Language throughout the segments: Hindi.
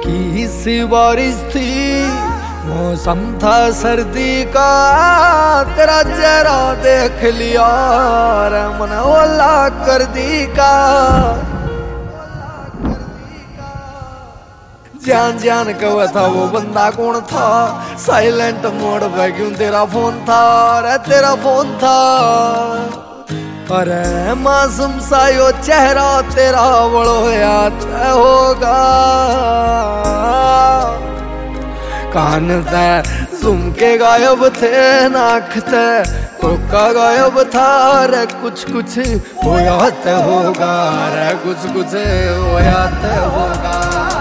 हल्की सी बारिश थी, मौसम था सर्दी का, तेरा चेहरा देख लिया रे मन ओला कर दी का। जान जान कवा था वो बंदा कौन था, साइलेंट मोड पे क्यों तेरा फोन था रे तेरा फोन था। अरे मासूम सा यो चेहरा तेरा बड़ो याद होगा, कान ते सुन के गायब थे, नाक ते टोका गायब था रे कुछ कुछ होया ते होगा रे कुछ कुछ होया ते होगा।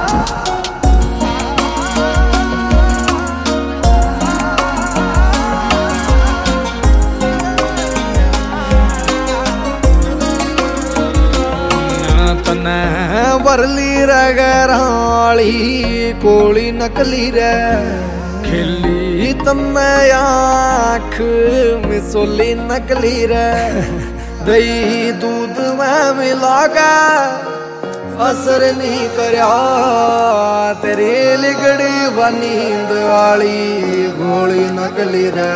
बरली रगराली कोली नकली रे, खिली तन्ने आँख मिसोली नकली रे, दही दूध में मिला के असर नहीं करया, तेरी लिगड़ी नींद वाली गोली नकली रे।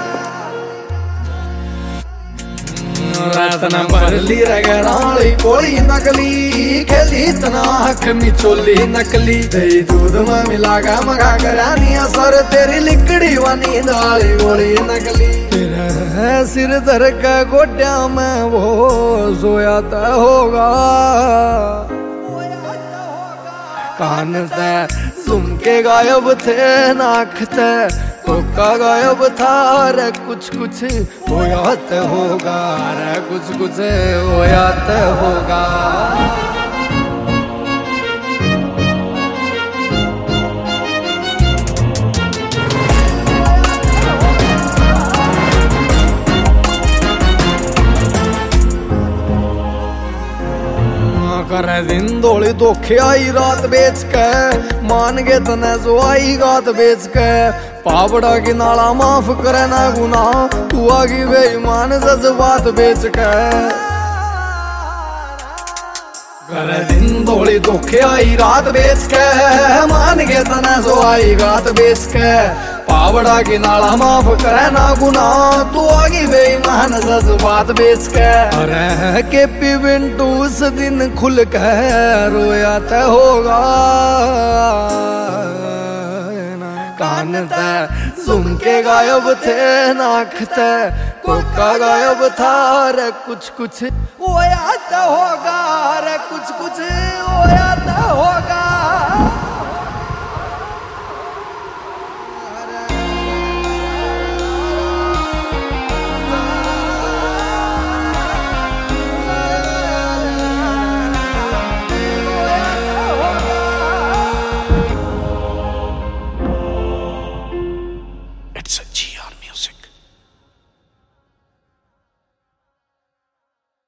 तना बरली रगराली कोली नकली, खेली तना आँख मिचोली नकली, दही दूध में मिला के मगा करानी असर, तेरी लिकड़ी वानी दाली गोली नकली। तेरा सिर धर के गोड्या में वो सोया ते होगा, कान ते सुन के गायब थे, नाक ते टोका गायब था रे कुछ कुछ होया ते होगा रे कुछ कुछ होया ते होगा। करे दिन दौड़ी धोखे आई रात बेच के, मान गए तने जो आई गात बेच के, पावड़ा की नाला माफ करे ना गुना, तू आगी बेईमान जज्बात बेच के। करे दिन दौड़ी धोखे आई रात बेच के, मान गए तने जो आई गात बेच के, पावड़ा की नाला माफ करे ना गुना, तू आगी बेईमान जज्बात बेच के। अरे के पी बिंटू उस दिन खुल के रोया ते होगा, कान ते सुन के गायब थे, नाक ते टोका गायब था रे कुछ कुछ होया ते होगा रे कुछ कुछ होया।